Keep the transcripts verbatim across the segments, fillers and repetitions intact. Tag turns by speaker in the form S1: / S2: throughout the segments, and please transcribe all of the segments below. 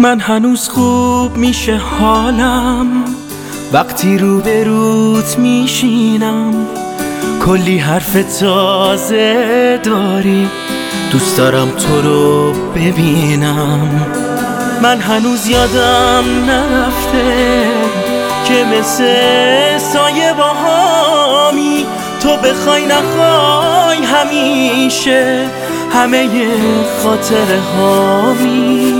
S1: من هنوز خوب میشه حالم وقتی روبروت میشینم، کلی حرف تازه داری، دوست دارم تو رو ببینم. من هنوز یادم نرفته که مثل سایه باهامی، تو بخوای نخوای همیشه همه خاطره هامی.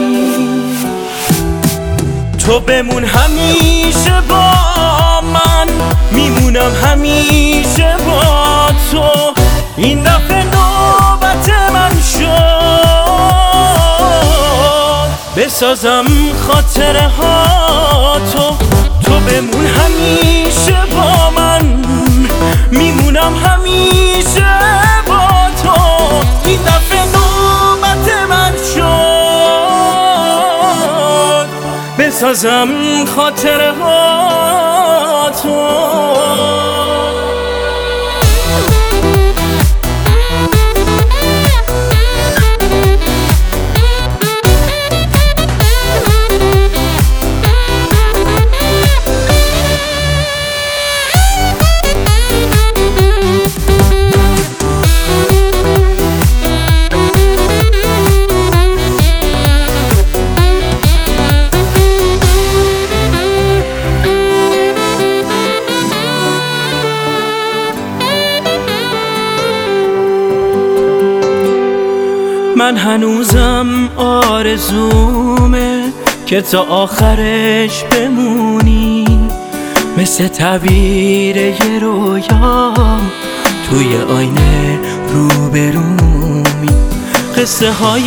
S1: تو بمون همیشه با من، میمونم همیشه با تو. این دفعه نوبت من شد بسازم خاطره ها تو. تو بمون همیشه با من، میمونم همیشه با تو. این دفعه نوبت من شد بسازم خاطره ها تو. من هنوزم آرزومه که تا آخرش بمونی، مثل تعبیر یه رویا توی آینه روبرومی. قصه های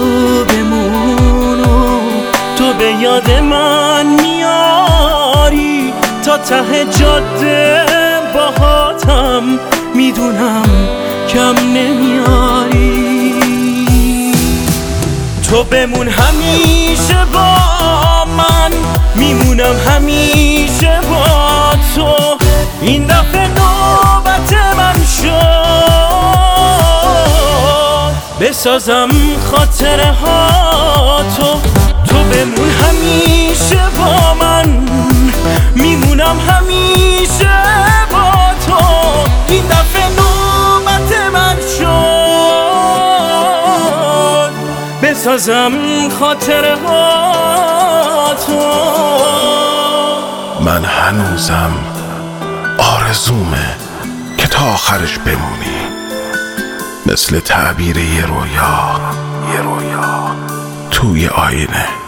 S1: خوبمونو تو به یاد من میاری، تا ته جاده باهاتم میدونم کم نمیاری. تو بمون همیشه با من، میمونم همیشه با تو. این دفعه نوبت من شد بسازم خاطره ها تو. تو بمون همیشه با من، میمونم همیشه با تو. این دفعه نوبت من شد بسازم خاطره ها تو.
S2: من هنوزم آرزومه که تا آخرش بمونی، مثل تعبیر یه رویا یه رویا توی آینه